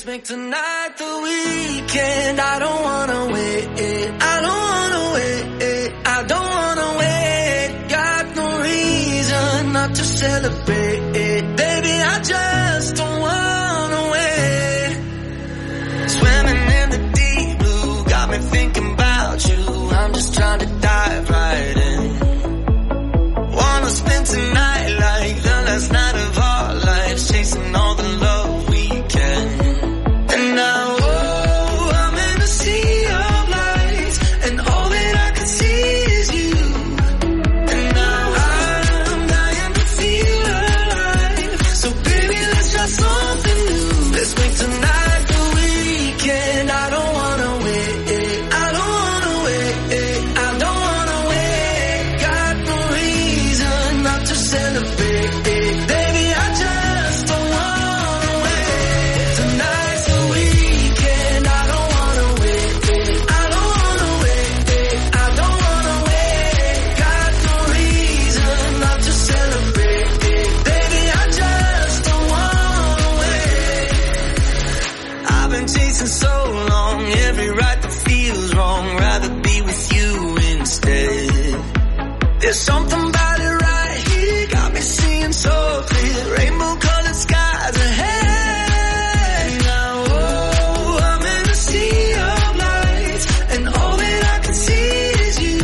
make tonight the weekend. I don't wanna wait. I don't wanna wait. I don't wanna wait. Got no reason not to celebrate. Baby, I just don't wanna wait. Swimming in the deep blue, got me thinking about you. I'm just trying to dive right in. Wanna spend tonight like the last night of our lives, chasing all the love we can. And now, oh, I'm in a sea of lights, and all that I can see is you. And now I'm dying to feel alive. So baby, let's try something new. Let's make tonight the weekend. I don't wanna wait. I don't wanna wait. I don't wanna wait. Got no reason not to celebrate. Baby, I just don't wanna wait. Tonight's the weekend. I don't wanna wait. I don't wanna wait. I don't wanna wait. Got no reason not to celebrate. Baby, I just don't wanna wait. I've been chasing so long, every right that feels wrong. Rather be with you instead. There's something about it right here, got me seeing so clear. Rainbow colored skies ahead. Now, oh, I'm in a sea of lights, and all that I can see is you.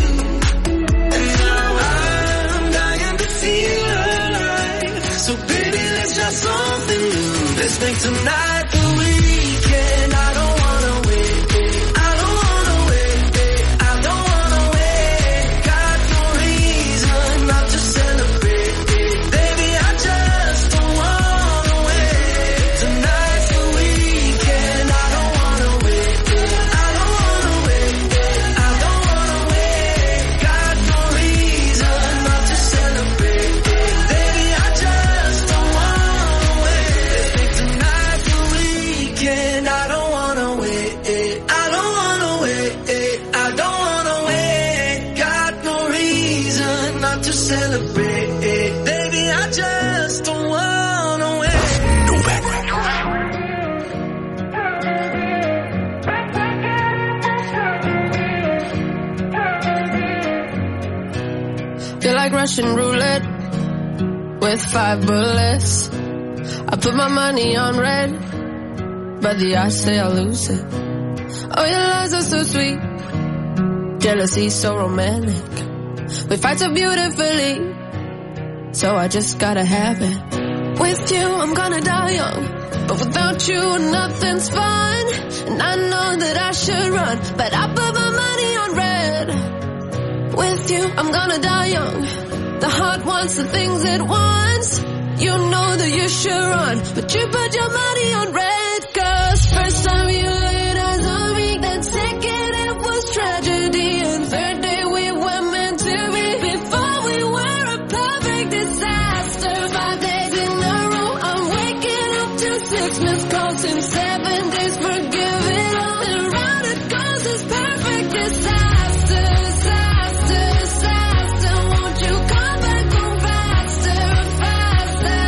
And now I'm dying to feel alive. So baby, let's try something new. Let's make tonight the weekend. I don't wanna wait. I don't wanna wait. I don't wanna wait. Got no reason not to celebrate. Baby, I just don't wanna wait. Tonight's the weekend. I don't wanna wait. I don't wanna wait. I don't wanna wait. Got no reason not to celebrate. Baby, I just don't wanna wait. Make tonight the weekend. I don't wanna wait. I don't wanna wait. I don't wanna wait. Got no reason not to celebrate. Baby, I just don't wanna wait. Feel like Russian roulette with 5 bullets. I put my money on red, but the odds say I'll lose it. Oh, your lies are so sweet, jealousy so romantic. We fight so beautifully, so I just gotta have it. With you, I'm gonna die young, but without you, nothing's fun. And I know that I should run, but I put my money on red. With you, I'm gonna die young. The heart wants the things it wants. You know that you should run, but you put your money on red. Cause first time you laid eyes on me, then second it was tragedy, and third day we were meant to be. Before we were a perfect disaster. 5 days in a row, I'm waking up to 6 missed calls in 7 days. Forgive it all, and round it goes this perfect disaster. Disaster, disaster. Won't you come back home faster, faster?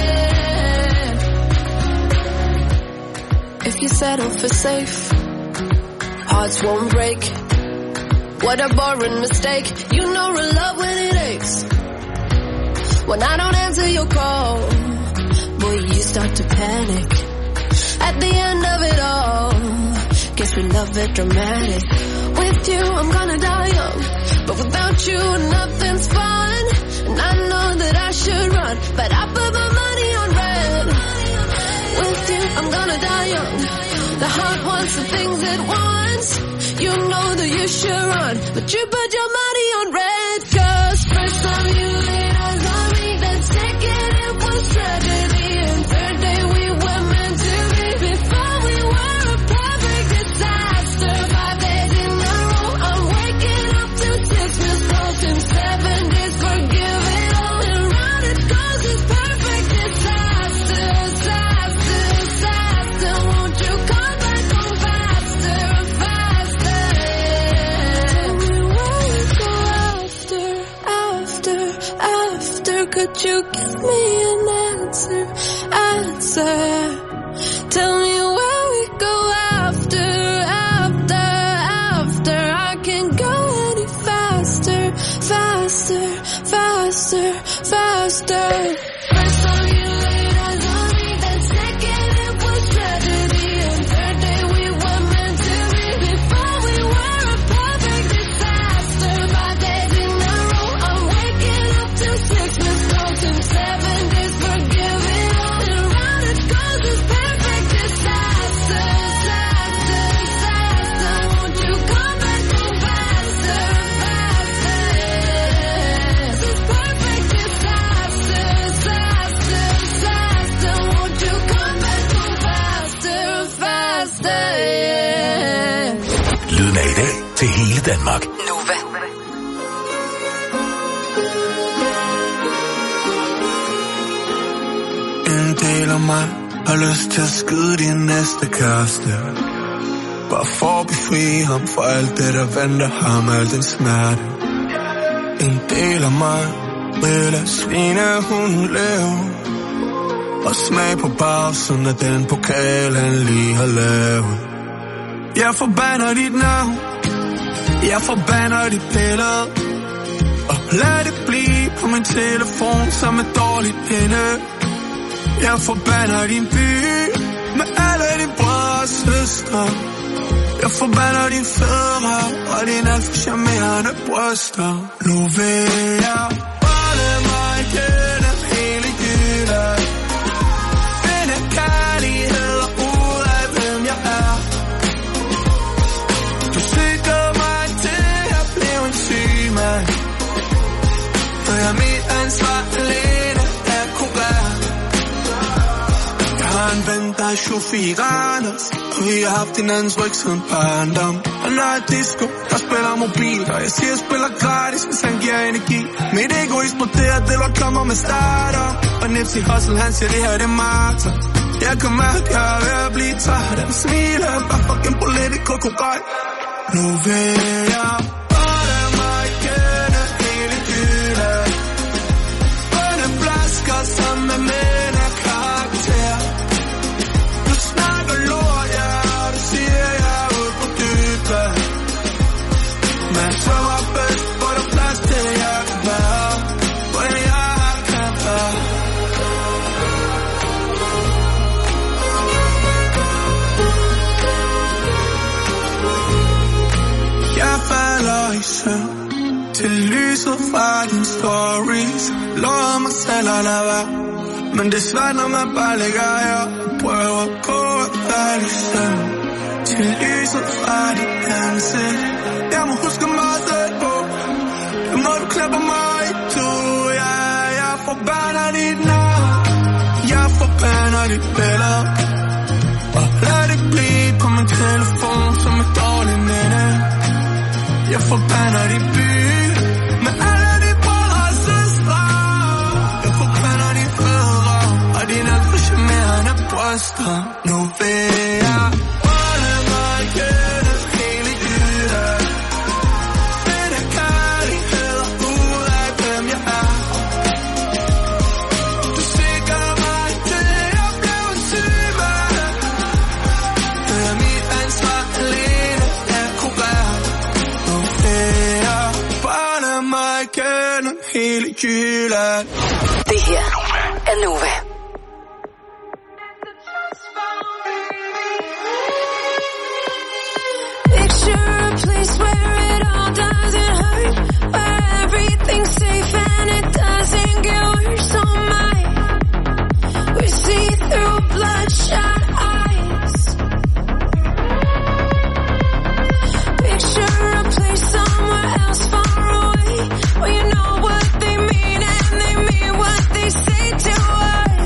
If you settle for safe, hearts won't break. What a boring mistake. You know real love when it aches. When I don't answer your call, boy, you start to panic. At the end of it all, guess we love it dramatic. With you, I'm gonna die young, but without you, nothing's fun. And I know that I should run, but I put my money on red. With you, I'm gonna die young. The heart wants the things it wants. You know that you should run, but you put your money on red. Cause first time you laid eyes on me, then second it was tragedy, and third day we were meant to be. Before we were a perfect disaster. 5 days in a row, I'm waking up to 6 missed calls in 7 days. Forgive it all, and round it goes this perfect disaster. Disaster, disaster. Won't you come back home faster, faster? Tell me where we go after, after, after. Could you give me an answer, answer? Tell me where we Lyden af i dag til hele Danmark. Nova. En del af mig har lyst til at skyde din næste kæreste. Bare for at befri ham for alt det, der venter ham, al den smerte. En del af mig vil lade svinehunden leve og smag på bagsiden af den pokal, han lige har lavet. Jeg forbander dit navn, jeg forbander dit billede, og lad det blive på min telefon som et dårligt minde. Jeg forbander din by med alle dine brødre og søstre. Jeg forbander din fædre og dine alt for charmerende bryster. Nu vil jeg bare mig gennem hele Jylland, finde kærlighed og ud af hvem jeg er. Du cyklede mig til at blive en syg mand, for jeg er mit ansvar alene at kurere. Jeg har en ven, der er chauffør i Randers, og vi har haft hinandens ryg siden barndom. Han har et disco, der spiller mobil, og jeg siger, jeg spiller gratis, hvis han giver energi. Mit ego eksploderer, det var kommer med starter, og Nipsey Hussle, han siger, det her det er marter. Jeg kan mærke, jeg er ved at blive træt, han smiler, bare fucking politico korrekt. Nu vil jeg bare mig gennem hele Jylland, bønne flasker sammen med mænd af karakter. Du snakker lort, ja, og du siger, jeg er ude på dybt vand. Men så var bedst, hvor der plads til, jeg kan være, hvor jeg kan være. Jeg falder i søvn til lyset fra dine stories. Lover mig selv at lade være, men det er svært, når man bare ligger her og prøver på at falde i søvn til lyset fra dit ansigt. Jeg må huske mig selv på, det må du klippe mig i to. Ja, jeg forbander dit navn, jeg forbander dit billede, og lad det blive på min telefon som et dårligt minde. Jeg forbander dit by med alle de brødre og søstre. Jeg forbander de fædre og dine alt for charmerende bryster. Nu vil jeg holde mig gennem hele Jylland, finde kærlighed og ud af hvem jeg er. Du sikrer mig til at blive en syg mand, det er mit ansvar alene at kurere. Nu vil jeg holde mig gennem hele Jylland. Det her er Nova. Picture a place where it all doesn't hurt, where everything's safe and it doesn't get worse. Oh my, we see through bloodshot eyes. Picture a place somewhere else far away, where you know what they mean and they mean what they say to us.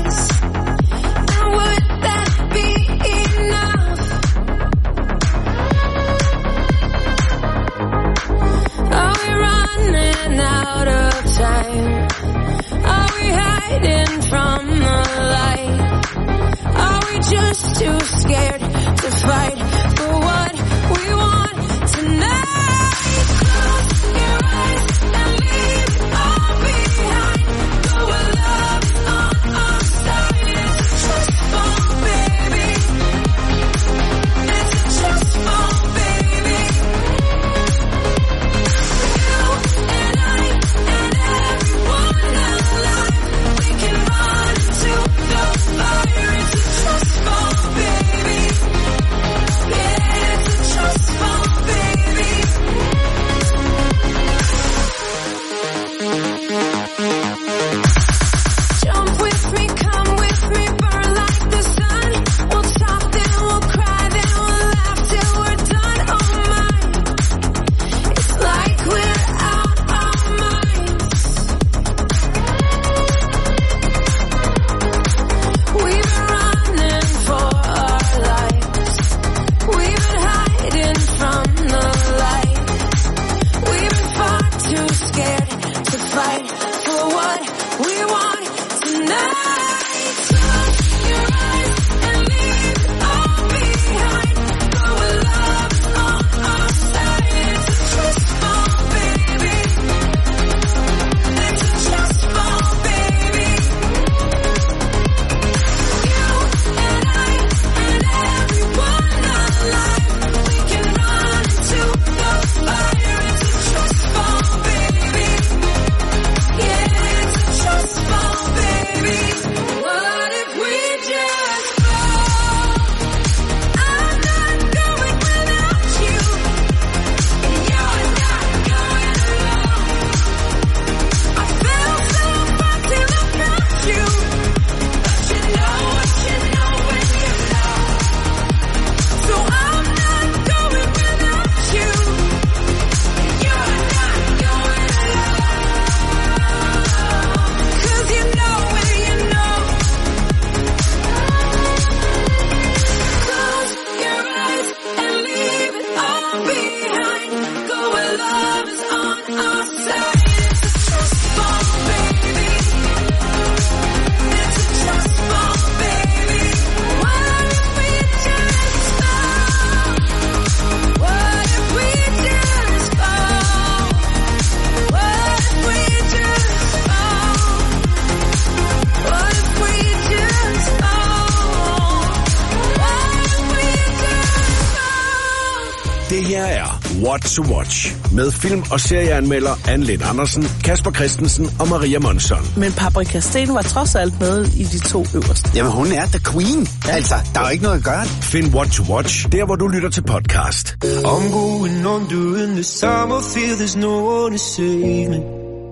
Det her er What to Watch med film- og serieanmelder Anne Lind Andersen, Kasper Christensen og Maria Monsson. Men Paprika Steen var trods alt med i de 2 øverste. Jamen, hun er the queen. Ja. Altså, der er jo ikke noget at gøre. Find What to Watch der, hvor du lytter til podcast. I'm going on during this time. I feel there's no one to save me.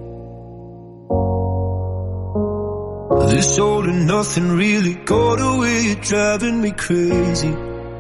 This all and nothing really got away. You're driving me crazy.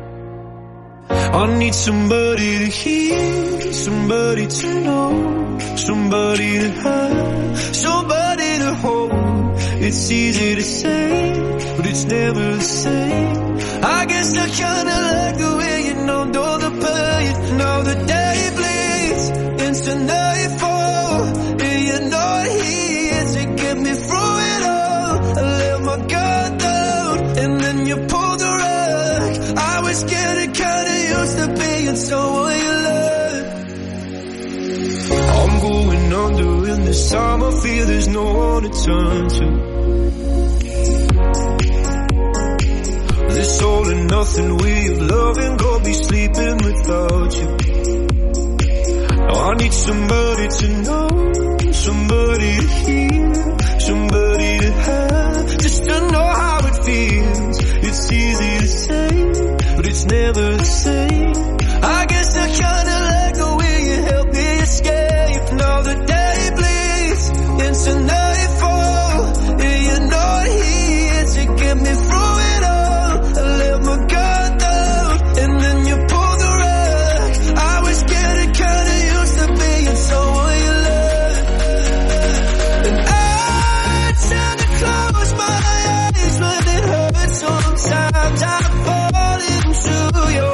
I need somebody to hear, somebody to know, somebody to have, somebody to hold. It's easy to say, but it's never the same. I guess I kinda like the way you know the pain. Now the day bleeds into nightfall, and you're not here to get me through it all. I let my guard down, and then you pulled the rug. I was getting kinda used to being someone you love. I'm going under in this time. I feel there's no one to turn to. This all and nothing way of loving, gonna be sleeping without you. I need somebody to know, somebody to hear, somebody to have, just to know how it feels. It's easy to say, but it's never the same. I guess I kinda like the way you help me escape. Now the day bleeds into nightfall, and you're not here to get me through it all. I let my guard down, and then you pulled the rug. I was getting kinda used to being someone you love. And I tend to close my eyes when it hurts. Sometimes I fall into your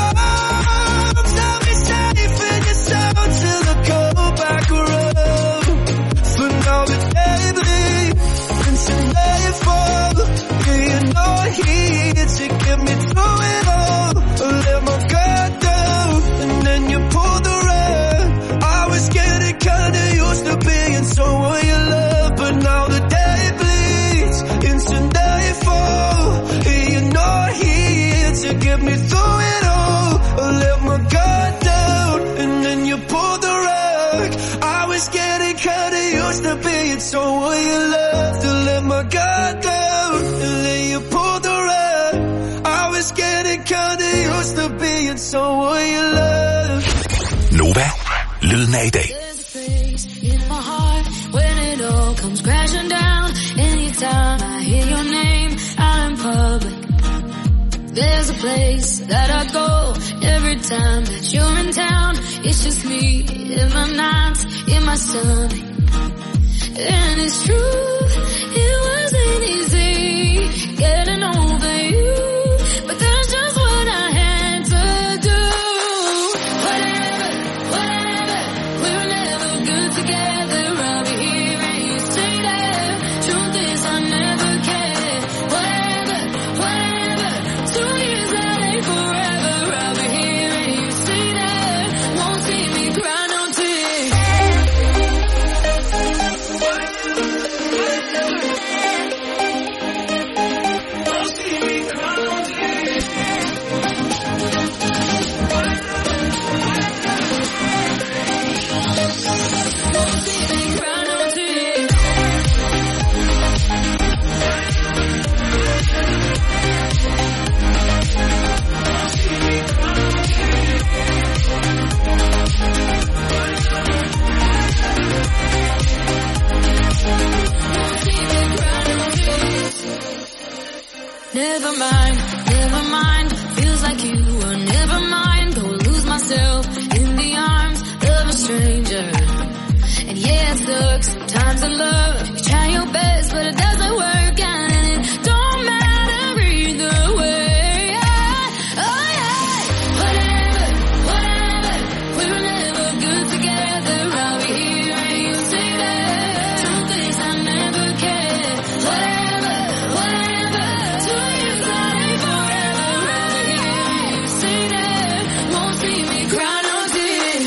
arms. I'll be safe in your sound till I go back around. For now the day bleeds into nightfall, and you're not here to get me through it all. I let my guard down, and then you pulled the rug. I was getting kinda used to being someone you love, but now the day bleeds into nightfall, and you're not here to get me through it all. I let my guard down, and then you pulled the rug. I was getting kinda used to being someone you love. To let my guard down, and then you pulled the rug. I was getting kinda used to being someone you love. Nova, lyden af i dag. There's a place in my heart when it all comes crashing down. Anytime I hear your name out in public, there's a place that I go every time that you're in town. It's just me in my nights, in my stomach. And it's true, it wasn't easy getting over you, but that's just what I had to do. Whatever, we were never good together. I'll be here and you say that. Truth is I never cared. Whatever, 2 years that ain't forever. I'll be here and you say that. Won't see me cry no tears. Never mind, feels like you were never mine. Go lose myself in the arms of a stranger. And yeah, it sucks, sometimes in love, you try your best, but it doesn't work out, and it don't matter either way. Oh yeah, whatever, we were never good together. I'll be here and you say that. Truth is I never cared. Whatever, 2 years that ain't forever. I'll be here and you say that. Won't see me cry no tears.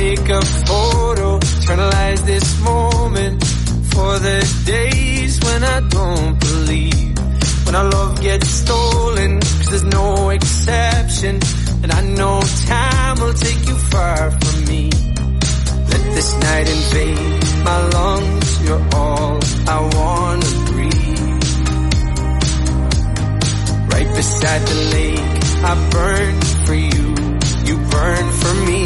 take a photo, eternalize this moment for the days when I don't believe, when our love gets stolen, 'cause there's no exception, and I know time will take you far from me. Let this night invade my lungs, you're all I wanna breathe. Right beside the lake, I burn for you, you burn for me.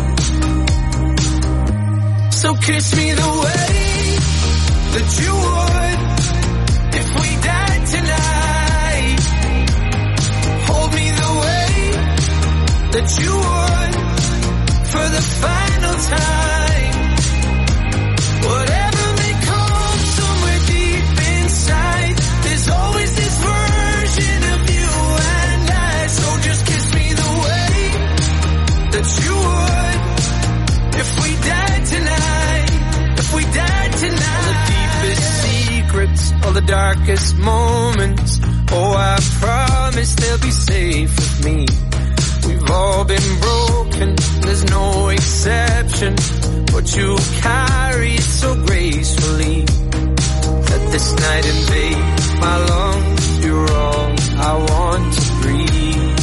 So kiss me the way that you would if we died tonight. Hold me the way that you would for the final time. Whatever may come somewhere deep inside, there's always this version of you and I. So just kiss me the way that you would if we died tonight. If we died tonight. All the deepest secrets, all the darkest moments, oh I promise they'll be safe with me. We've all been broken, there's no exception, but you carry it so gracefully. Let this night invade my lungs, you're all I want to breathe.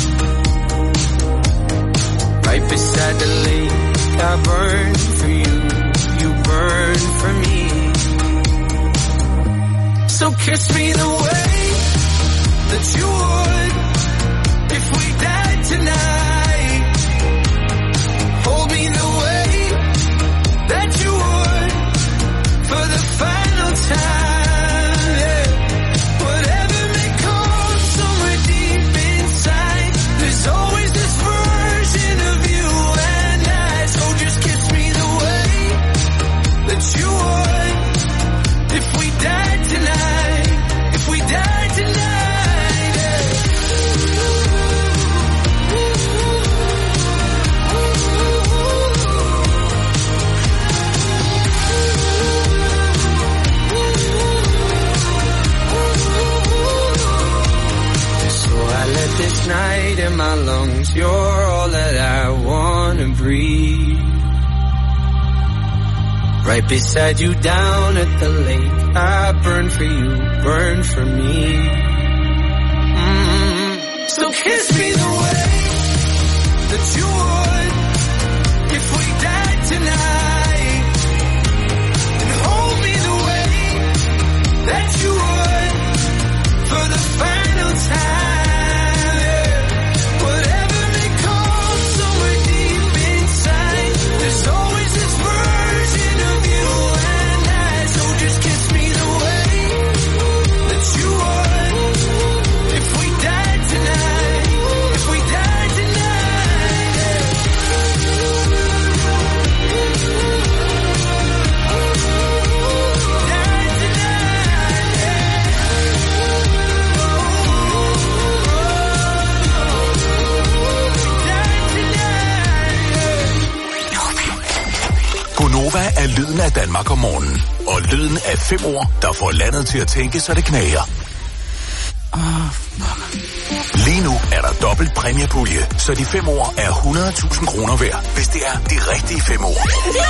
Right beside the lake, I burn for you, you burn for me. So kiss me the way that you would if we died tonight. Hold me the way that you would for the final time. Yeah. Whatever may come somewhere deep inside, there's always this version of you and I. So just kiss me the way that you would if we died tonight. If we died tonight. Yeah. Let this night in my lungs, you're all that I wanna breathe. Right beside you down at the lake, I burn for you, burn for me. So kiss me the way that you would if we died tonight, and hold me the way that you would for the final time. There's always this version of you and I. So just kiss me the way that you would if we died tonight. If we died tonight. Died Gonova er lyden af Danmark om morgenen. Og lyden af 5 ord, der får landet til at tænke, så det knager. Lige nu er der dobbelt præmiepulje, så de 5 ord er 100.000 kroner værd, hvis det er de rigtige 5 ord.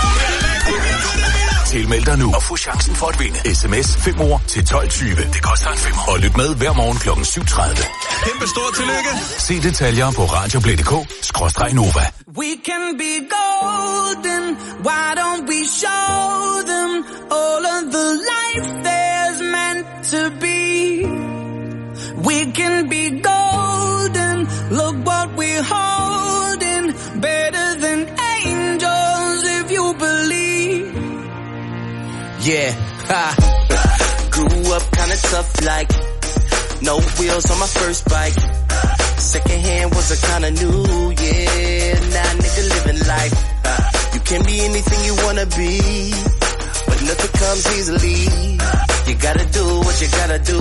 Tilmeld dig nu og få chancen for at vinde. SMS 5 ord til 12.20. Det koster en 5. Og lyt med hver morgen kl. 7.30. Kæmpe stort tillykke. Se detaljer på radioplay.dk/Nova. We can be golden, why don't we show them all of the life there's meant to be? We can be golden, look what we're holding, better than angels if you believe. Yeah, ha. Grew up kinda tough like no wheels on my first bike. Second hand was a kinda new, yeah. Now nigga living life. You can be anything you wanna be, but nothing comes easily. You gotta do what you gotta do,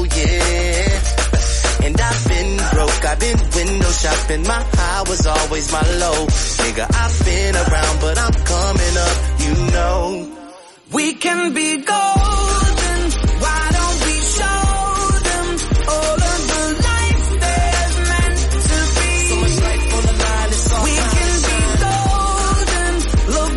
yeah. And I've been broke, I've been window shopping. My high was always my low. Nigga, I've been around, but I'm coming up, you know. We can be golden, why don't we show them all of the life there's meant to be? So much life on the line, it's all we can be golden, look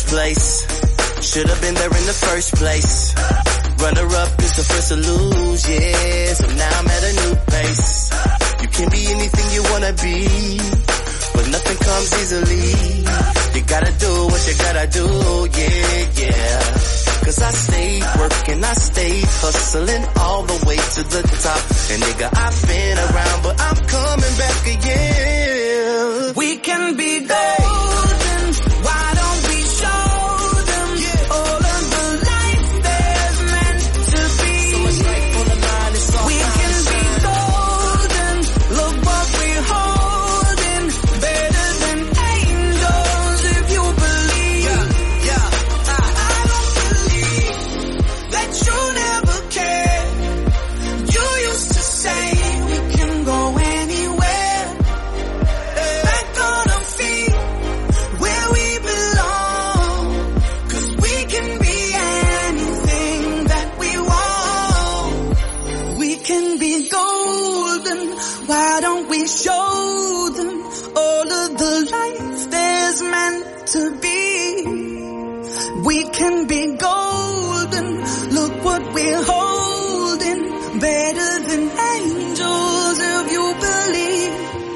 place. Should've been there in the first place. Runner-up is the first to lose, yeah. So now I'm at a new place. You can be anything you wanna be, but nothing comes easily. You gotta do what you gotta do, yeah, yeah. Cause I stayed working, I stayed hustling all the way to the top. And nigga, I've been around, but I'm coming back again. We can be golden, why don't we show them all of the life there's meant to be? So much life on the line, it's all we can be golden, look what we're holding, better than angels if you believe. I don't believe that you never cared. You used to say we can go anywhere, back on our feet where we belong. Cause we can be anything that we want. We can be golden, why don't we show them all of the life there's meant to be? We can be golden, look what we're holding, better than angels if you believe.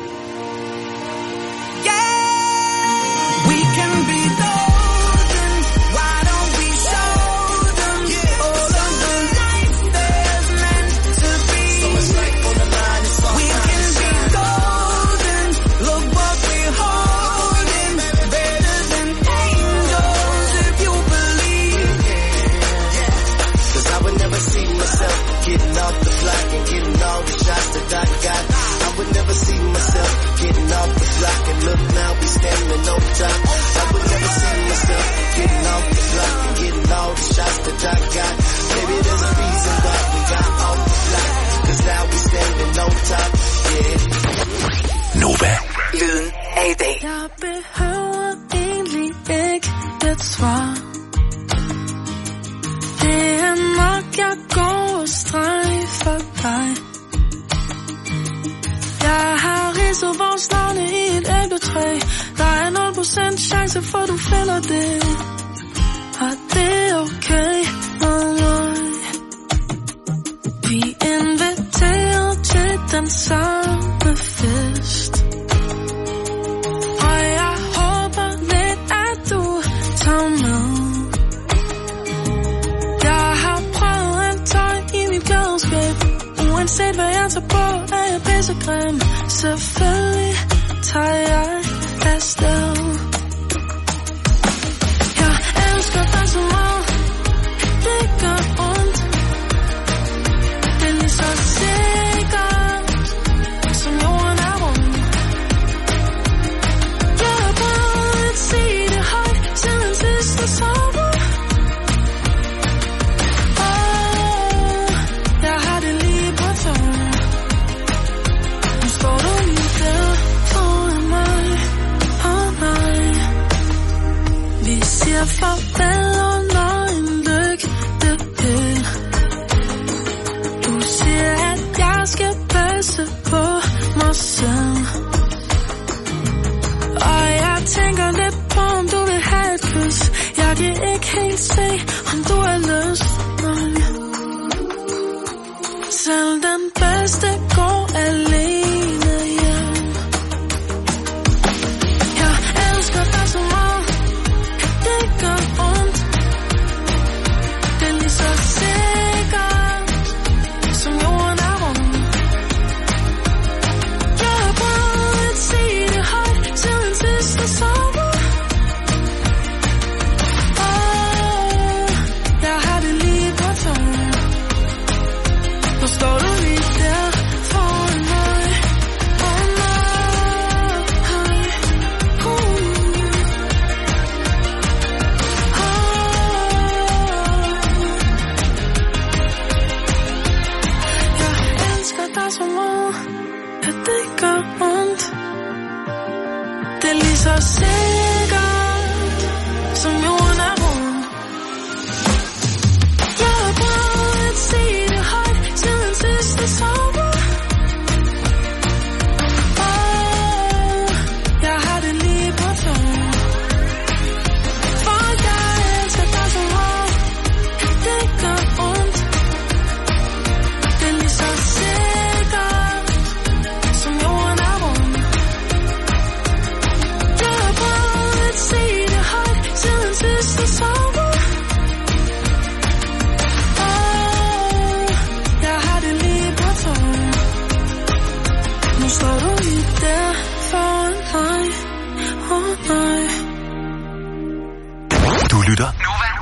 Yeah, we can be golden, why don't we show them all of the life there's meant to be? So much life on the line, it's all we can be golden, look what we're holding, better than angels if you believe. Cause I would never see myself getting off the block and getting all the shots that I got. I would never see myself getting off the block and look now we standing on top. I would never see myself getting off the block and getting all the shots that I got. Maybe there's a reason why we got off the block, cause now we standing on top, yeah. Nova. Lyden af i dag. Jeg behøver egentlig ikke et svar. Det er nok, jeg går og strejfer dig. Jeg har ridset vores navne i et æbletræ. Der er 0% chance for du finder det. Og det er okay med mig. Vi inviterer til den samme fest. Og jeg håber lidt, at du tager med. Jeg har prøvet en tøj i mit glædeskab. Uanset hvad jeg tager på, er jeg pissegrim. Selvfølgelig tager jeg afsted. Jeg elsker dig så meget, det gør ondt. Det er lige så sikkert, som jorden er rund. Jeg har prøvet at sige det højt, siden sidste sommer. Jeg har det lige på tøjen. Nu står du lige der foran mig, og mig. Vi siger farvel under en lygtepæl. Du siger, at jeg skal passe på mig selv. Og jeg tænker lidt på, om du vil have et kys. Jeg kan ikke helt se, om du har lyst. Nej. Selv den bedste går alene hjem. Jeg elsker dig så meget, det gør ondt. Det er lige så sikkert, som jorden er rund. Jeg har prøvet at sige det højt, siden sidste sommer. Jeg har det lige på tøjen. Nu står du lige der foran mig.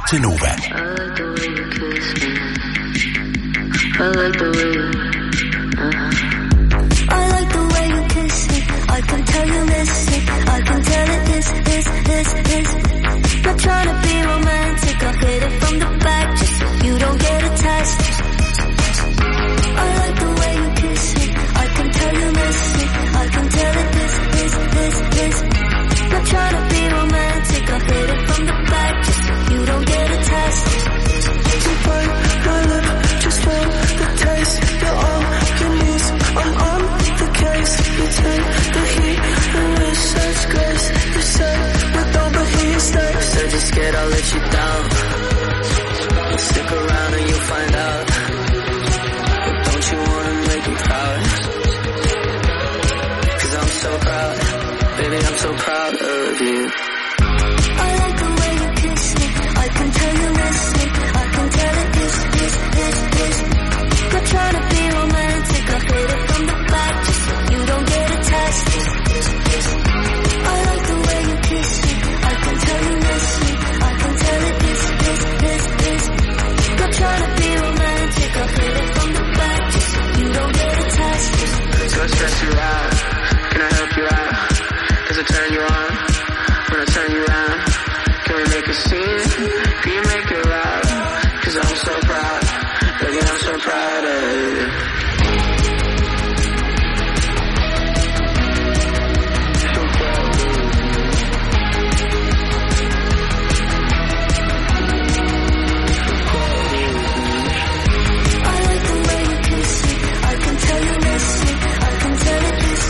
til Nova. I like the way you I like the way you kiss me. I can tell you miss it. I can tell it is. Not trying to be romantic. I hit it from the back just so you don't get attached. I like the way you kiss me. I can tell you miss it. I can tell it is. Not trying to be romantic. I hit it from the back just so you don't get attached. To bite my lip, just feel the taste. You're all you need. I'm on the case. You take the heat and wish such grace. You say you don't, but he stays. Said you're scared I'll let you down. Stick around and you'll find out. But don't you wanna make me proud? 'Cause I'm so proud. Baby, I'm so proud of you. I like the way you kiss me. I can tell you miss me. I can tell it is. Not trying to be romantic. I hit it from the back just so you don't get attached. I like the way you kiss me. I can tell you miss me. I can tell it is. Not trying to be romantic. I hit it from the back just so you don't get attached. So stress you out. Can I help you out? Does it turn you on? When I turn you around, can we make a scene? Can you make it loud? 'Cause I'm so proud. Baby, I'm so proud of you. I like the way you kiss me. I can tell you miss me. I can tell it is.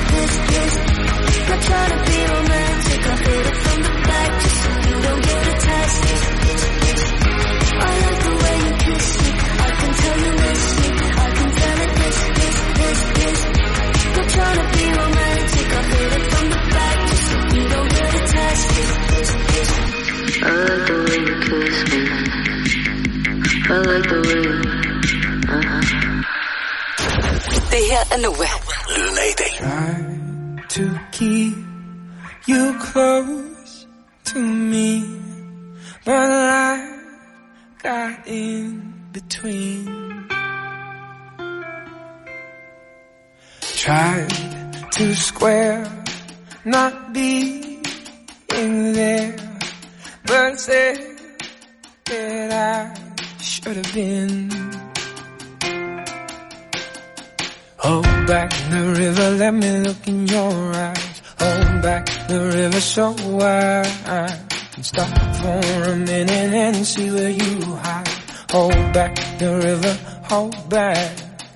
Not trying to be romantic. I hit it from the back just so you don't get attached. I like the way you kiss me. I can tell you miss me. I can tell it is. Not trying to be romantic. I hit it from the back just so you don't get attached. I like the way you kiss me. I like the way you Det her er Nova. Lyden af i dag. Try to keep you close to me, but I got in between. Tried to square, not being there, but said that I should have been. Hold back the river, let me look in your eyes. Hold back the river so I can stop for a minute and see where you hide. Hold back the river, hold back.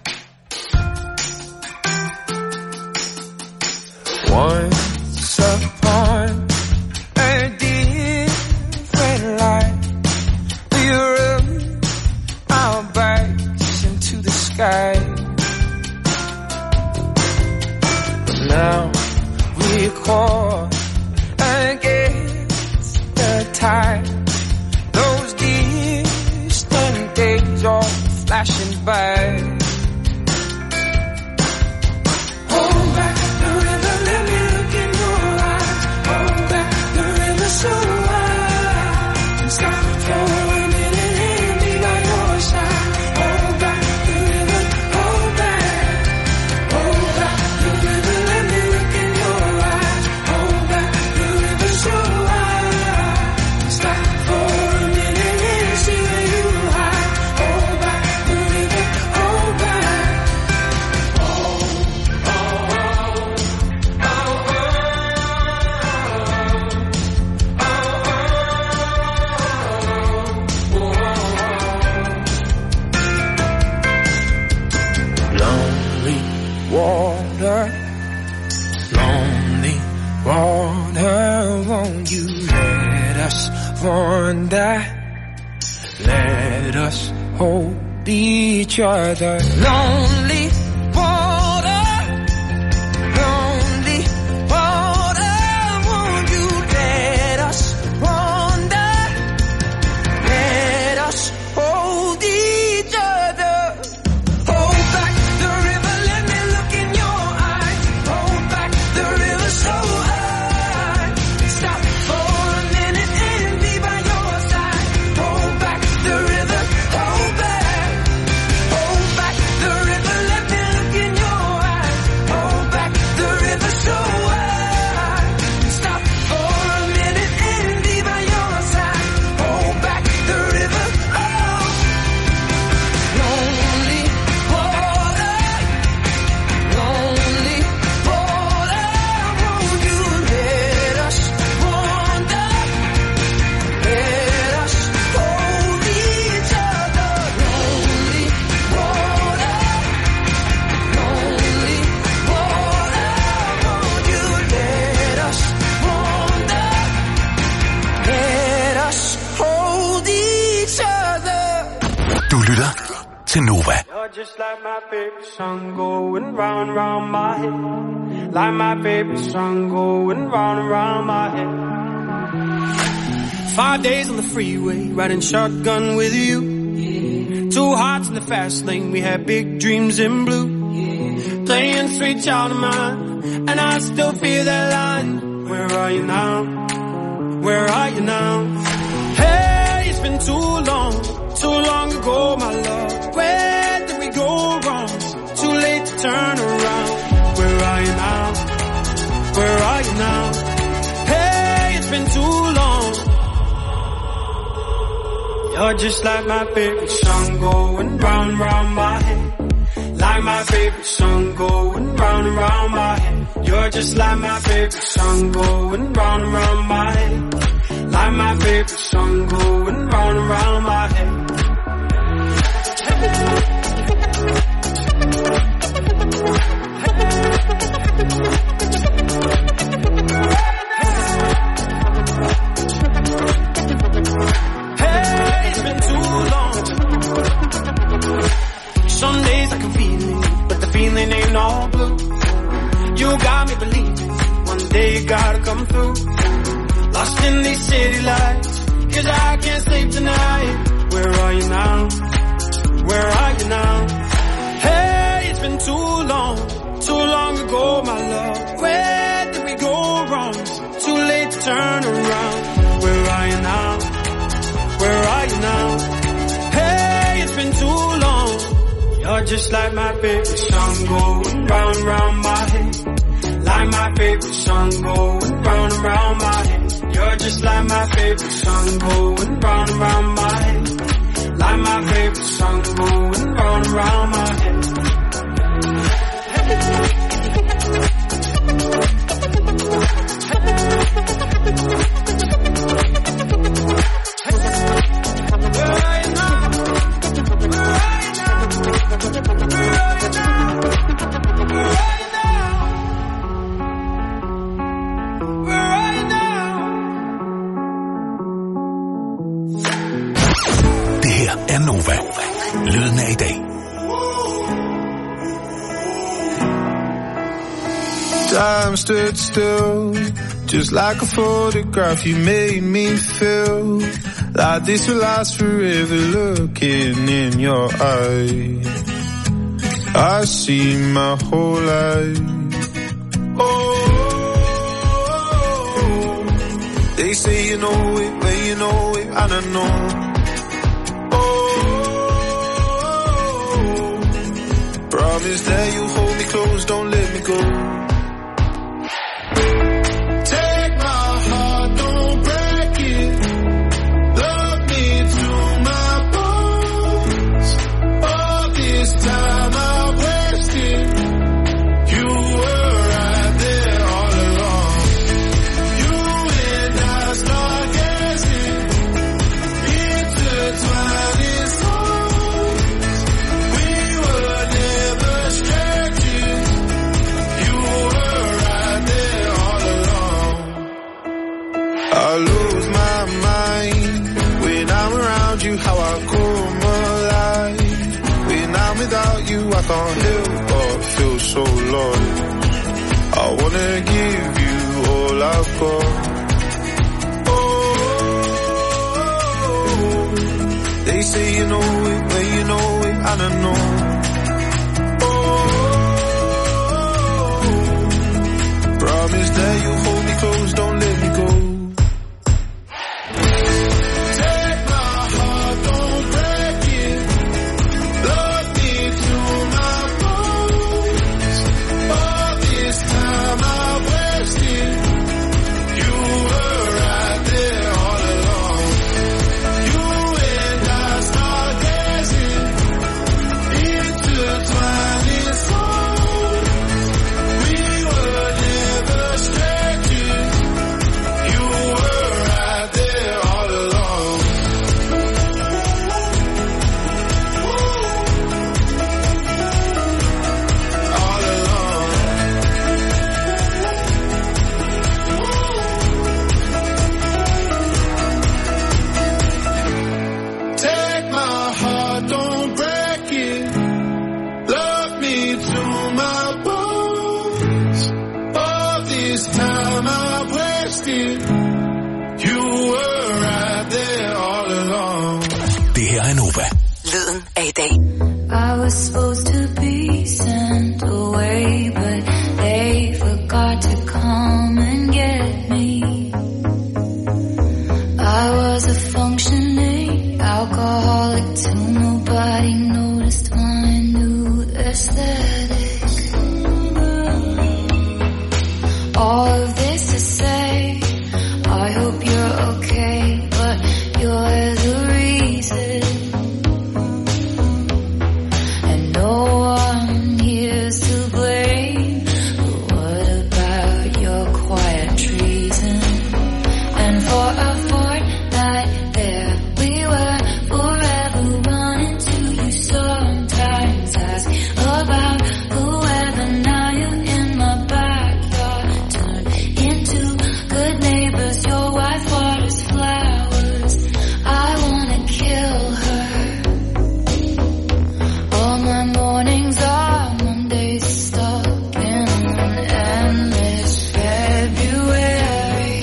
Once upon a different life, we rode our bikes into the sky. Now we're caught against the tide. Those distant days all flashing by. Hold back the river, let me look in your eyes. Hold back the river so I can stop for a minute and be by your side. Hold back the river, hold back. Hold back the river, let me look in your eyes. Hold back the river so I can stop for a minute and see where you hide. Hold back the river, hold back. Lonely water, won't you let us wander? Let us hold each other. Lonely water, won't you let us wander? Let us hold each other. Hold back the river, let me look in your eyes. Hold back the river so I can stop for a minute and be by your side. til Nova. You're just like my favorite song going round and round my head. Like my favorite song going round and round my head. 5 days on the freeway, riding shotgun with you. Two hearts in the fast lane, we had big dreams in blue. Playing sweet child of mine, and I still feel that line. Where are you now? Where are you now? Hey, it's been too long ago, my love. Where did we go wrong? Too late to turn around. Where are you now? Where are you now? Hey, it's been too long. You're just like my favorite song going round and round my head. Like my favorite song going round and round my head. You're just like my favorite song going round and round my head. Like my favorite song going round and round my head. Hey, it's been too long. Some days I can feel it, but the feeling ain't all blue. You got me believing one day you gotta come through. Lost in these city lights, 'cause I can't sleep tonight. Where are you now? Where are you now? Hey, it's been too long ago, my love. Where did we go wrong? Too late to turn around. Where are you now? Where are you now? Hey, it's been too long. You're just like my favorite song going round and round my head. Like my favorite song going round and round my head. You're just like my favorite song going round and round my head. Like my favorite song going round and round my head. Nova. Lyden af i dag. Time stood still, just like a photograph. You made me feel like this will last forever. Looking in your eyes, I see my whole life. Oh, they say you know it when you know it, and I know. Promise that you hold me close, don't let me go. Take my heart, don't break it. Love me to my bones. All this time I wasted. You were right there all along. You and I start guessing, intertwining souls. We were never stretching. You were right there all along. I lose my mind when I'm around you. How I come alive when I'm without you. I can't help but feel so lost. I wanna give you all I've got. Oh, they say you know it when you know it, and I know. Promise that you hold me close, don't let me go. Take my heart, don't break it. Love me to my bones. All this time I wasted. You were right there all along. You and I start guessing, Det her er Nova. Lyden af i dag. I was supposed to be sent away, but they forgot to come and get me. I was a functioning alcoholic till nobody noticed my new aesthetic. All of this to say, I hope you're okay, but you're the reason. And no one here's to blame, but what about your quiet treason? And for a fortnight there we were, forever running to you. Sometimes ask about whoever, now you're in my backyard. Turn into good neighbors, your wife waters flowers. I wanna kill her. All my mornings are Mondays stuck in an endless February.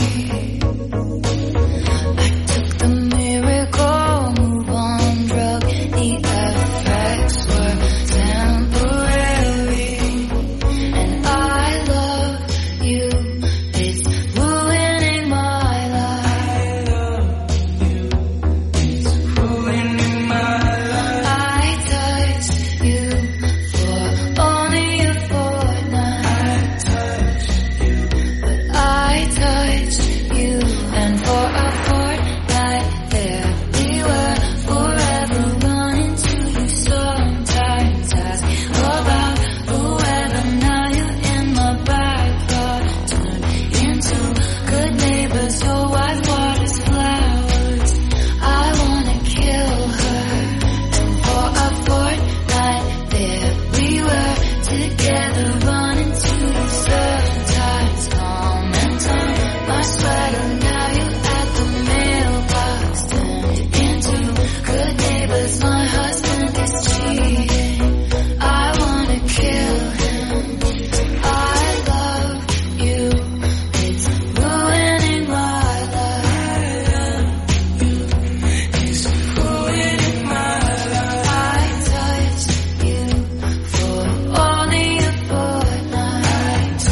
I took the miracle move on drug, the effects were temporary. And I love you, it's ruining my life. It's ruining my life. I touched you for only a fortnight. But I touched you, and for a fortnight there we were, forever running to you. Sometimes ask about whoever, now you're in my backyard. Turn into good neighbors, your wife waters flowers. I wanna kill her. And for a fortnight there we were, together running to you. Sometimes calm and turn my sweater, now you at the mailbox. Turned into good neighbors, my husband is cheating. I wanna kill him. I love you, it's ruining my life. It's ruining my life. I touched you for only a fortnight.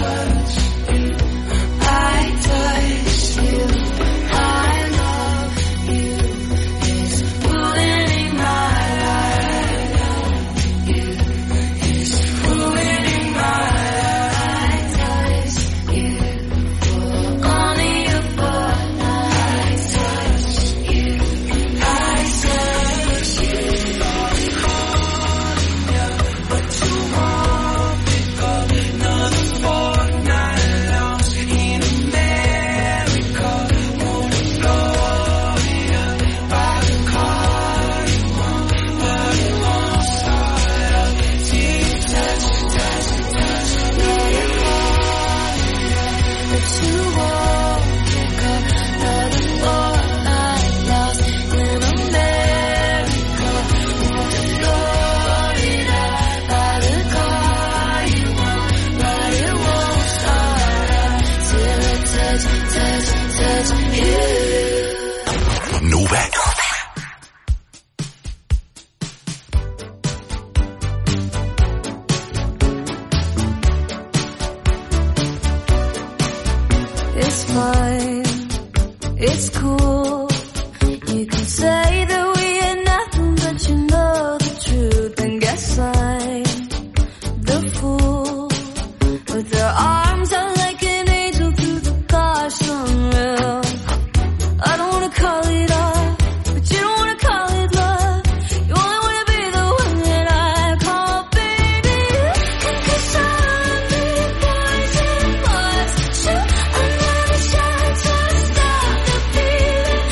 I touched you. I love you, it's ruining my life. It's ruining my life. I touched you for only a fortnight. I touched you. I touched you. But you won't pick up another fortnight lost in America. Go to Florida, buy the car you want, but it won't start up till you touch, let it fall. But you won't pick up another fortnight lost in America. Go to Florida, buy the car you want, but it won't start up till it touch you. Nova. It's fine, it's cool. You can say that we ain't nothing, but you know the truth. And guess I'm the fool with their arms out like an angel through the gosh unreal. I don't wanna call it off, but you don't wanna call it love. You only wanna be the one that I call baby. And 'cause I'm the poison was shoot another shot to stop the feeling.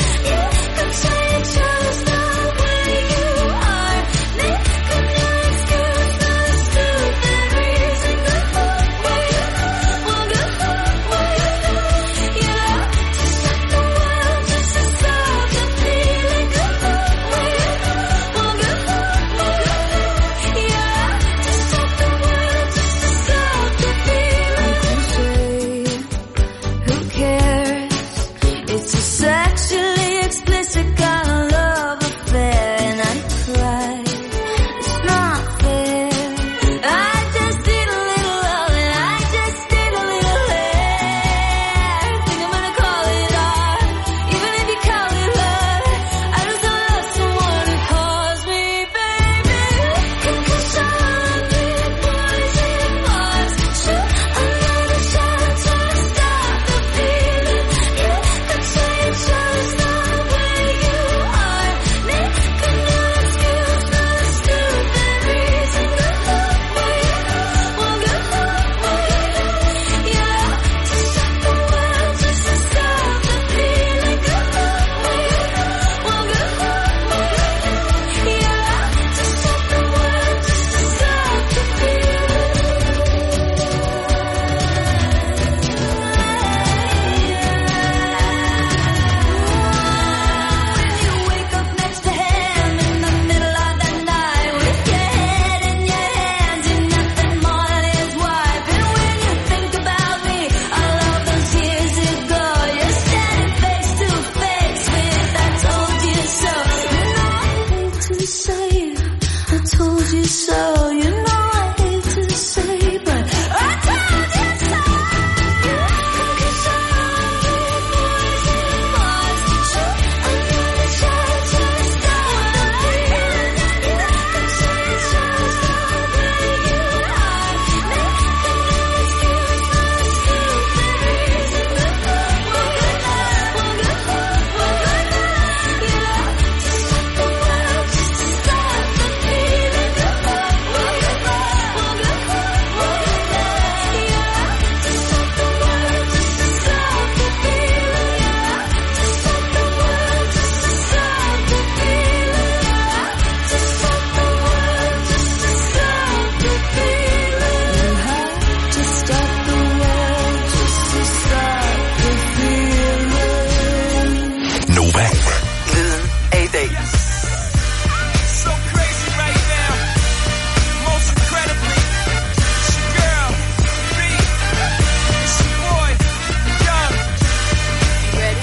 say, I told you so. You know I hate to say, but I told you so. Cause I hear poison bars to choke. I'm gonna try to stop the feeling. You can say it's just not where you are. Make an excuse for stupid reasons. One good night, one good night, one good night. Yeah, to stop the world, just to stop the feeling. One good night, one good night, one good night. Yeah, to stop the world, just to stop the feeling. Yeah, to stop the world, just to stop the feeling. Yeah, to stop the world, just to stop the feeling. You have to stop the world just to stop the feeling. Nova. Lyden af i dag. So crazy right now. Most incredibly. It's your girl, B. It's your boy, Young. Ready?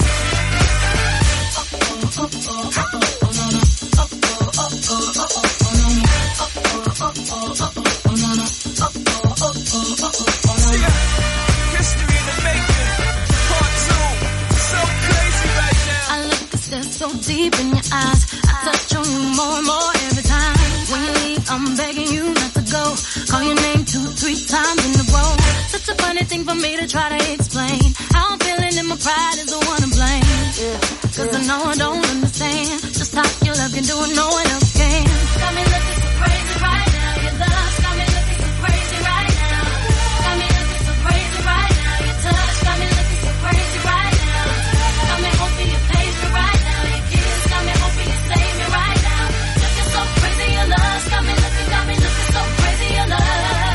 History in the making. Part 2. So crazy right now. I look and stare so deep in your eyes. I touch on you more and more every time. When you leave, I'm begging you not to go. Call your name 2-3 times in a row. Such a funny thing for me to try to explain. How I'm feeling and my pride is the one to blame. Cause I know I don't understand just how your love can do it, no one else can. Got me looking so crazy right now. Your love got me looking so crazy right now. Got me looking so crazy right now. Your touch got me looking so crazy right now. Got me hoping you page me right now. Your kiss got me hoping you save me right now. Looking so crazy, your love got me looking so crazy, your love.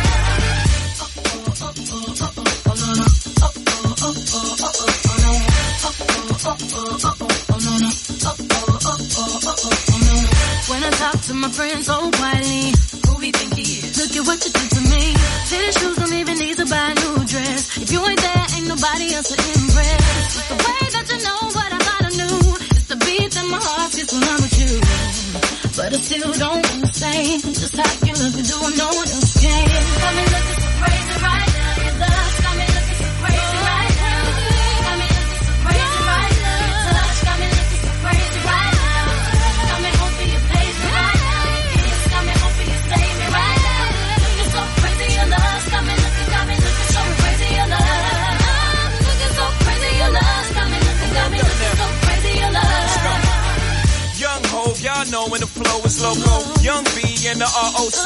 When I talk to my friends so quietly, who he think he is? Look at what you did to me. Tennis shoes don't even need to buy a new dress. If you ain't there, ain't nobody else to impress. It's the way that you know what I thought I knew. It's the beat that my heart gets when I'm with you. But I still don't understand just how you look and do what no one else can. Got me looking so crazy right now. Your love got me looking so crazy right now. Got me looking so crazy right now. Your touch got me looking so crazy right now. Got me hoping you page me right now. Your kiss got me hoping you save me right now. Looking so crazy, your love got me looking so crazy, your love. Looking so crazy, your love got me looking so crazy, your love. Young Hov, y'all know when the flow is loco. Young B and the ROC.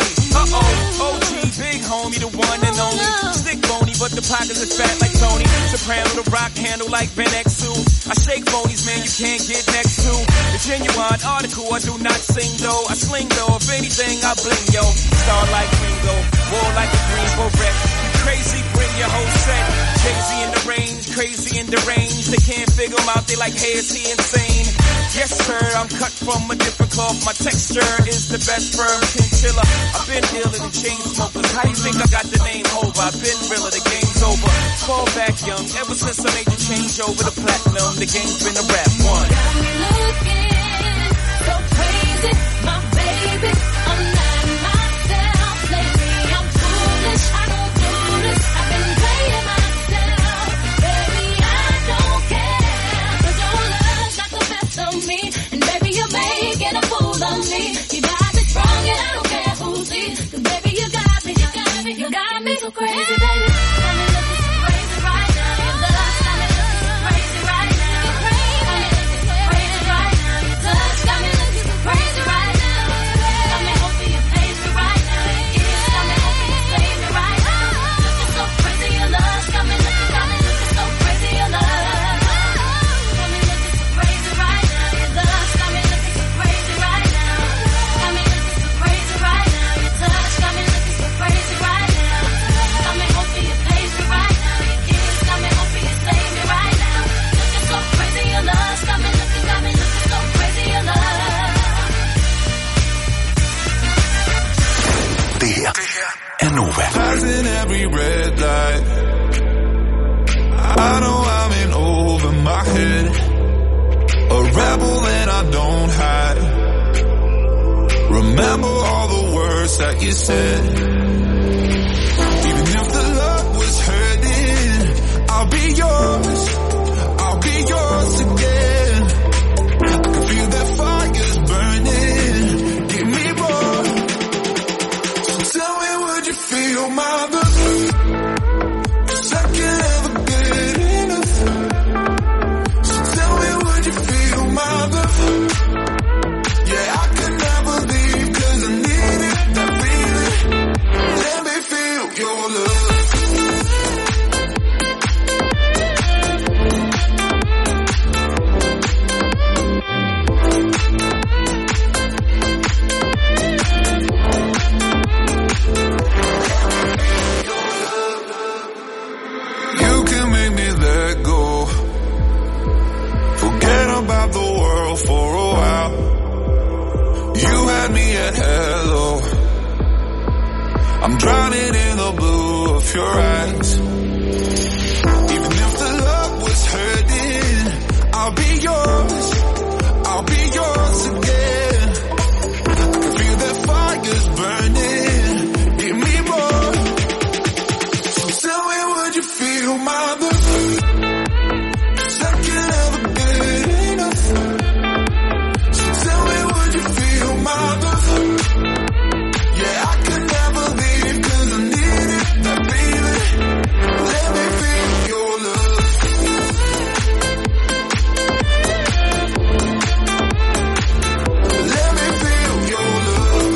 OG, big homie, the one and only. Stick bony, but the pockets is fat like Tony. Soprano, the rock handle like Ben X2. I shake phonies, man, you can't get next to. The genuine article, I do not sing though. I sling though, if anything, I bling yo. Star like Ringo, war like a Greensboro wreck. Crazy, bring your whole set. Jay-Z in the range, crazy in the range. They can't figure him out, they like, hey, is he insane? Yes, sir, I'm cut from a different cloth. My texture is the best firm chinchilla. I've been dealing in chain smokers. How you think I got the name over? I've been realer, the game's over. Fall back young, ever since I made the change over to platinum, the game's been a rap one. Got me looking so crazy, my baby. I'm not myself lately. I'm foolish, I don't do this. I've been playing myself, baby. I don't care, 'cause your love got the best of me, and baby you're making a fool of me. You got me strong and I don't care who sees, 'cause baby you got me so crazy, baby. Got me looking so crazy right now. Your love got me looking so crazy right now. Got me looking so crazy right now. Your touch got me looking so crazy right now. Got me hoping you page me right now. Your kiss got me hoping you save me right now. Looking so crazy, your love got me looking so crazy, your love. Got me looking so crazy right now. Your love got me looking so crazy right now. Got me looking so crazy right now. Your touch got me looking so crazy right now. Got me hoping you page me right now. Your kiss got me hoping you save me right now. Looking so crazy, your love got me looking so crazy, your love. Det her er Nova. Passing every red light. I know I'm in over my head. A rebel and I don't hide. remember all the words that you said. Even if the love was hurting, I'll be yours. I'll be yours again. I can feel that fire's burning. Give me more. So tell me, would you feel my love? 'Cause I can't ever get enough. So tell me, would you feel my love? Yeah, I could never leave 'cause I need it, that feeling. Let me feel your love. You can make me let go. Forget about the world for a while. You had me at hello. I'm drowning in the blue of your eyes. Even if the love was hurting, I'll be yours. I'll be yours again. I can feel that fire's burning. Give me more. So tell me, would you feel my love? 'Cause I can't ever get enough. So tell me, would you feel my love? Yeah, I could never leave 'cause I need it, that feeling. Let me feel your love. Let me feel your love.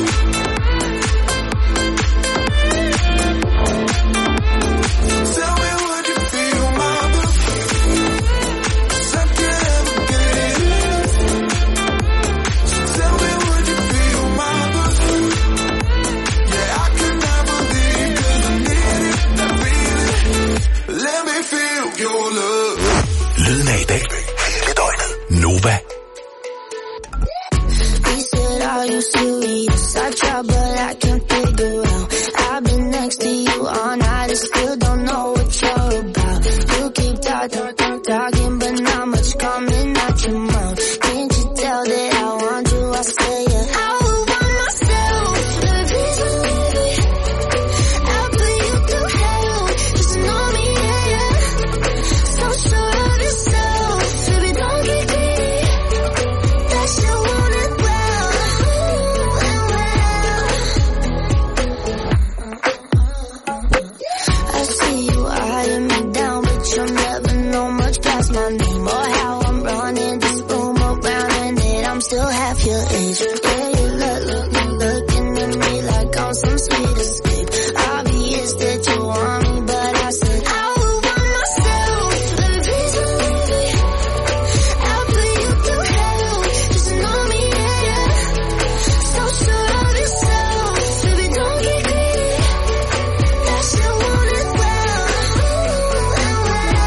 Tell me, would you feel my love? 'Cause I can't ever get enough. So tell me, would you feel my love? Yeah, I could never leave 'cause I need it, that feeling. Let me feel your love. Lyden af i dag. Hele døgnet. Nova. He said, are you serious? I tried, but I can't figure out. I've been next to you all night and still don't know what you're about. You keep talking, but not much coming out your mouth. Can't you tell that I want you? I say it. I would want myself to be so baby. I'll put you through hell. Just know me, yeah, yeah. So sure of yourself, baby, don't get greedy. That you want it well, and well. I see you eyeing me down, but you'll never know much past my name or how I'm running this room around, and that I'm still half your age. Yeah, you looking at me like I'm some sweet escape. Obvious that you want me, but I said I would want myself to be so baby. I'll put you through hell. Just know me, yeah, yeah. So sure of yourself, baby, don't get greedy. That you want it well, and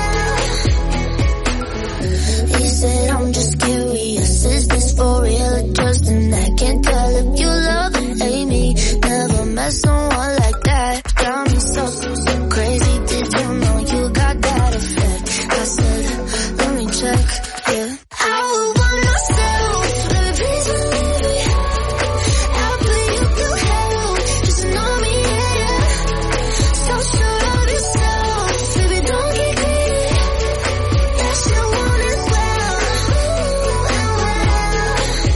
well. He said, I'm just curious, is this for real or just an act? Can't tell if you love or hate me. Never met someone like that. Got me so crazy. Did you know you got that effect? I said, let me check, yeah. I would want myself to be so baby. I'll put you through hell. Just know me, yeah, yeah. So sure of yourself, baby, don't get greedy. That you want it well, and well.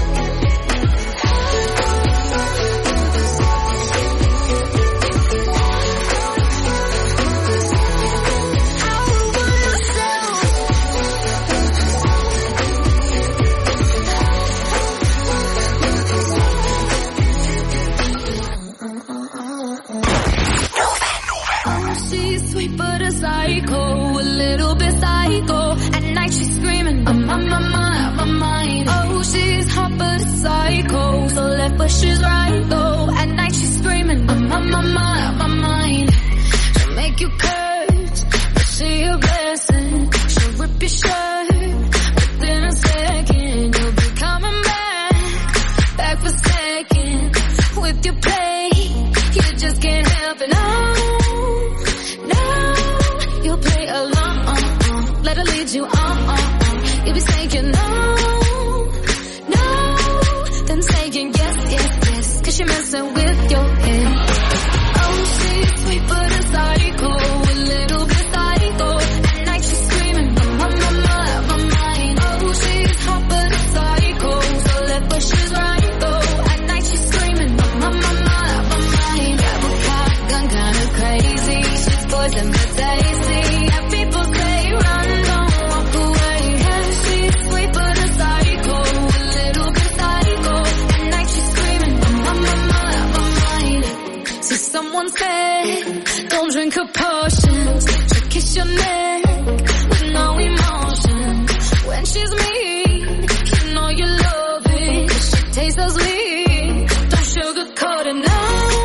She's sweet but a psycho, a little bit psycho. At night she's screaming, I'm on my mind. Oh, she's hot but a psycho, so left but she's right though. At night she's screaming, I'm on my mind. She'll make you curse, but she a blessing. She'll rip your shirt within a second. You'll be coming back for second. With your play, you just can't help it. No, you'll play along. Let her lead you on. You'll be saying no, then saying yes. 'cause you're messing with your head. Oh, she's sweet but a psycho, a little bit psycho. At night she's screaming, my mind. Oh, she's hot but a psycho, so left but she's right though. At night she's screaming, my mind. Grab a shotgun, kinda crazy. She's poison but tasty. Yeah, people say run, don't walk away. Yeah, she's sweet but a psycho, a little bit psycho. At night she's screaming, my mind. See someone say, don't drink her potions. She'll kiss your neck with no emotion. When she's mean, you know you love it, 'cause she tastes so sweet. Don't sugarcoat it, no.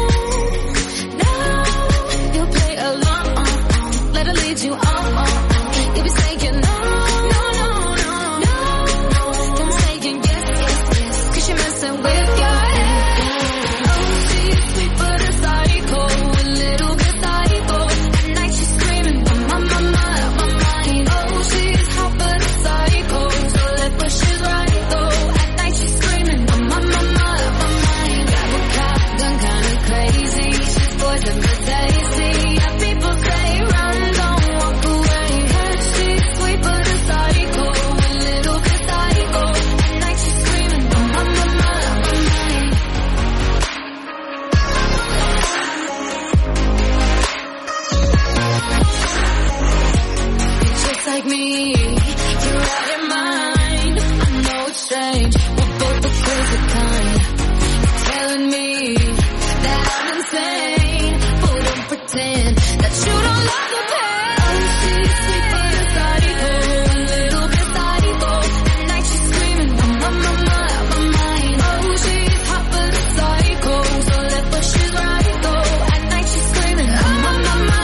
You'll play along, let her lead you on. You'll be saying no. Don't saying yes, 'cause you're messing with your head. Oh, she's sweet but a psycho, a little bit psycho. At night she's screaming, my mind. Oh, she's hot but a psycho, so left but she's right though. At night she's screaming, my mind. Grab a shotgun, kinda crazy. She's poison but tasty. Yeah, people say run, don't walk away. Yeah, she's sweet but a psycho, a little bit psycho. At night she's screaming, my mind. Just like me, you're out your mind. I know it's strange, we're both the crazy kind. You're telling me that I'm insane, but don't pretend that you don't love the pain. Oh, she's sweet but a psycho, a little bit psycho. At night she's screaming, my mind. Oh, she's hot but a psycho, so left but she's right though. At night she's screaming, my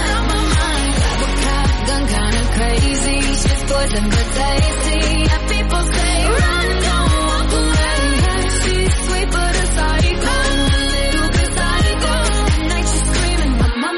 mind. Grab a shotgun, kinda crazy. She's poison but tasty. Yeah, people say run, don't walk away. Yeah, she's sweet but a psycho, a little bit psycho. At night she's screaming, my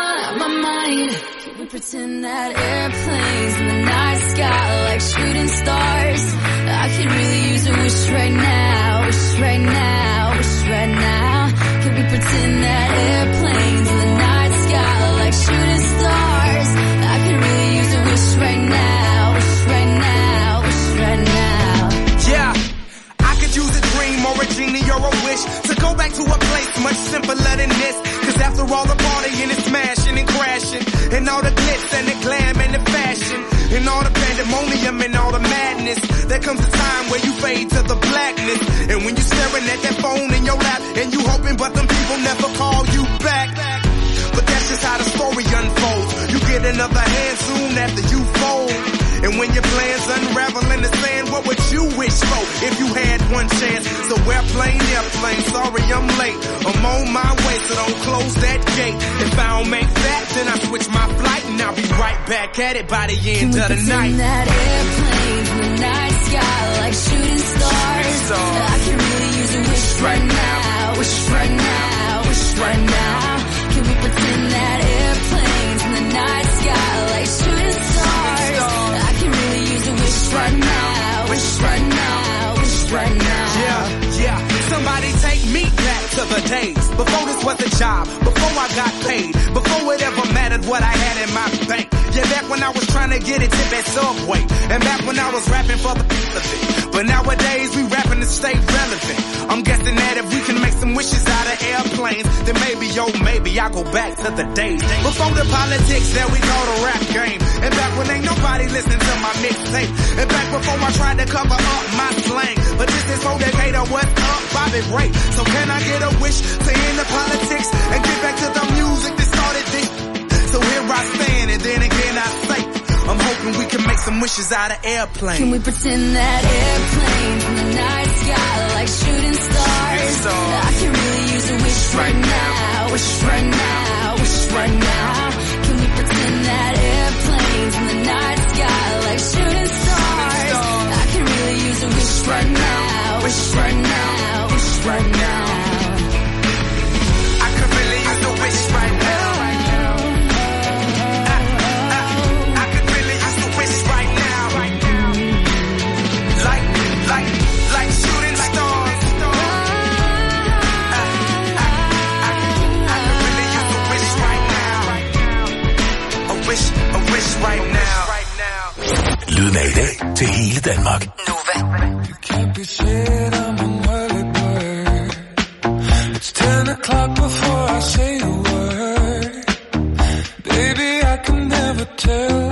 mind. Can we pretend that airplanes in the night sky like shooting stars? I could really use a wish right now, wish right now, wish right now. Can we pretend that airplanes in the night sky like shooting stars? I could really use a wish right now, wish right now, wish right now. Yeah, I could use a dream or a genie or a wish to go back to a place much simpler than this. 'Cause after all the partying and smashing and crashing, and all the glitz and the glam and the fashion, and all the pandemonium and all the madness, there comes a time where you fade to the blackness. And when you're staring at that phone in your lap, and you hoping but them people never call you back. But that's just how the story unfolds. You get another hand soon after you fold. And when your plans unravel in the sand, what would you wish for if you had one chance? So airplane, sorry I'm late. I'm on my way, so don't close that gate. If I don't make that, then I switch my flight, and I'll be right back at it by the end of the night. That airplane in the night sky like shooting stars. I can really use a wish right now, wish right now, wish right now. Can we pretend that airplanes in the night sky like shooting stars? I can really use a wish right now, wish right now, wish right now. Yeah, somebody take me back to the days before this was a job, before I got paid, before it ever mattered what I had in my bank. Yeah, back when I was trying to get a tip at Subway, and back when I was rapping for the people of it. But nowadays we rapping to stay relevant. I'm guessing that if we can make some wishes out of airplanes, then maybe, maybe I'll go back to the days before the politics that we call the rap game. And back when ain't nobody listening to my mixtape. And back before I tried to cover up my slang. But this is for Decatur, what's up, Bobby Ray. So can I get a wish to end the politics and get back to the music that started this? So here I stand, and then again I say, I'm hoping we can make some wishes out of airplanes. Can we pretend that airplanes in the night sky like shooting stars? I can really use a wish right now, wish right now, wish right now. Can we pretend that airplanes in the night sky like shooting stars? I can really use a wish right now, wish right now, wish right now. I could really use a wish right now. Like shooting stars. til hele Danmark. Can't be said I'm an early bird. It's 10 o'clock before I say a word. Baby, I can never tell